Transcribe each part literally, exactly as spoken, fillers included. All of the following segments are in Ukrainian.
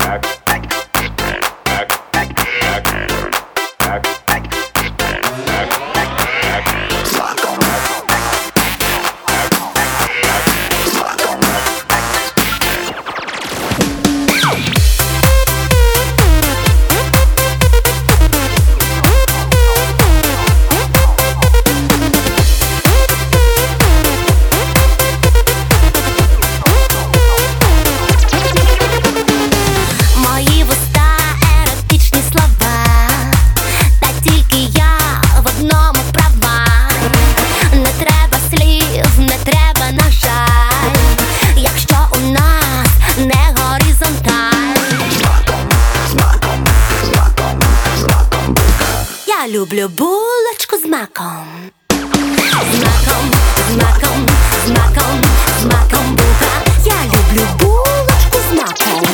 Я люблю булочку з маком. З маком, з маком, з маком, з маком булка. Я люблю булочку з маком.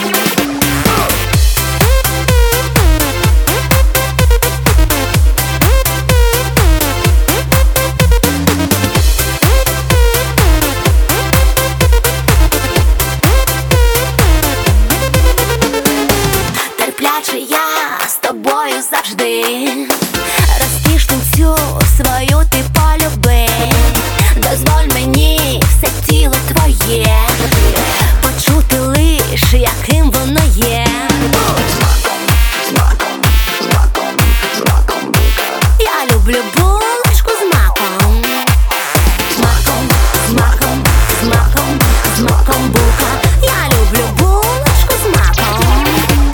Терпляче я з тобою завжди. Розтішним всю свою ти полюби. Дозволь мені все тіло твоє почути лиш, яким воно є. Я люблю булочку з маком. З маком, з маком, з маком, з маком булка. Я люблю булочку з маком.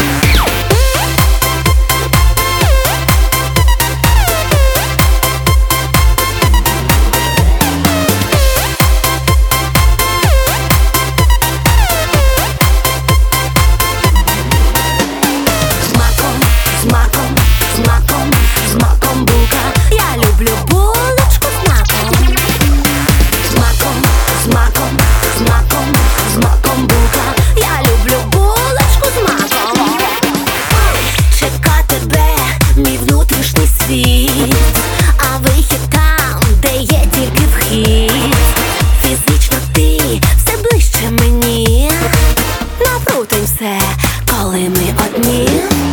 З маком, з маком, з маком булка. Я люблю булочку з маком. З маком, з маком, з маком, з маком булка. Я люблю булочку з маком. Чека тебе, мій внутрішній світ, а вихід там, де є тільки вхід. Фізично ти все ближче мені. Напрутим все, коли ми одні.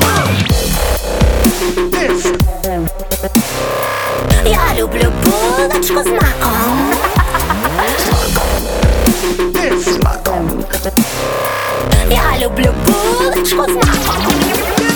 Я люблю булочку з маком. Я люблю булочку з маком.